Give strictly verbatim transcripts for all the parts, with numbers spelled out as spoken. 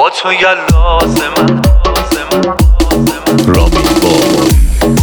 با تو یلاز من رامین بابا.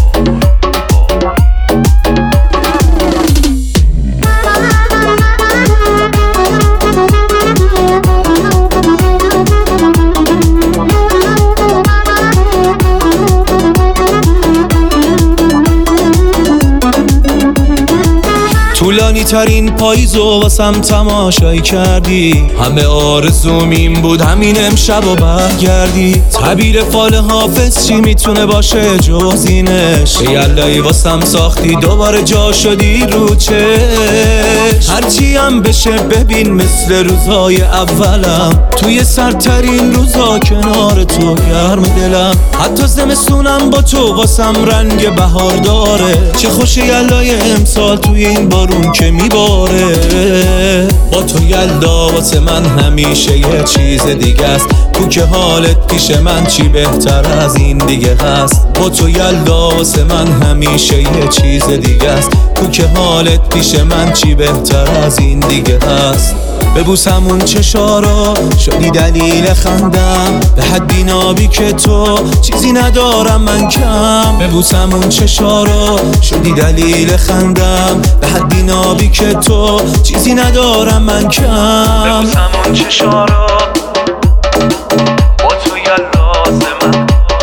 طولانی ترین پاییزو واسم تماشایی کردی، همه آرزوم این بود همین امشب و برگردی. تعبیر فال حافظ چی میتونه باشه جز اینش؟ یلایی واسم ساختی دوباره جا شدی رو چش. هرچی هم بشه ببین مثل روزهای اولم، توی سرترین روزا کنار تو گرم دلم. حتی زمستونم با تو واسم رنگ بهار داره. چه خوش یلای امسال توی این بارون که میباره. با تو یلدا واسه من همیشه یه چیز دیگه است. تو که حالت پیش من چی بهتر از این دیگه هست. با تو یلدا واسه من همیشه یه چیز دیگه است. تو که حالت پیش من چی بهتر از این دیگه هست. ببوسم اون چشارا شدی دلیل خندم، به حد بینابی که تو چیزی ندارم من کم. ببوسم اون چشارا شدی دلیل خندم، به حد بینابی که تو چیزی ندارم من کم. ببوسم اون چشارا با تو یلاز من.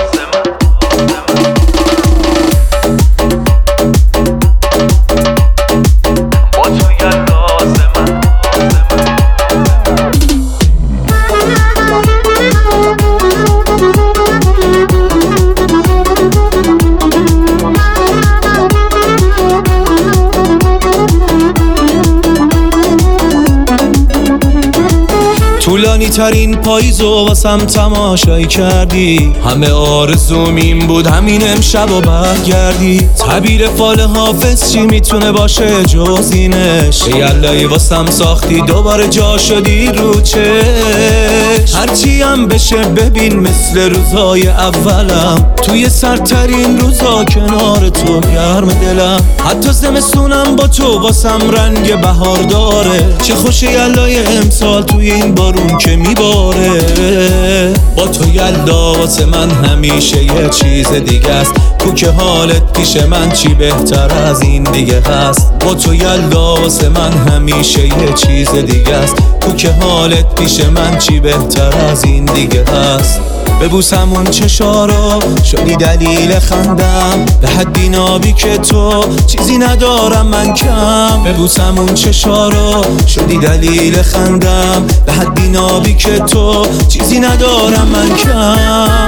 طولانی ترین پاییزو واسم تماشایی کردی، همه آرزوم این بود همین امشب و برگردی. تعبیر فال حافظ چی میتونه باشه جز اینش؟ یلایی واسم ساختی دوباره جا شدی رو چش. هرچی هم بشه ببین مثل روزهای اولم، توی سرترین روزا کنار تو گرم دلم. حتی زمستونم با تو واسم رنگ بهار داره. چه خوش یلای امسال توی این بارون که میباره. با تو یلدا واسه من همیشه یه چیز دیگه است. تو که حالت پیش من چی بهتر از این دیگه هست. با تو یلدا واسه من همیشه یه چیز دیگه است. تو که حالت پیش من چی بهتر از این دیگه هست. ببوسم اون چشارا شدی دلیل خندم، به حد بینابی که تو چیزی ندارم من کم. ببوسم اون چشارا شدی دلیل خندم، به حد بینابی که تو چیزی ندارم من کم.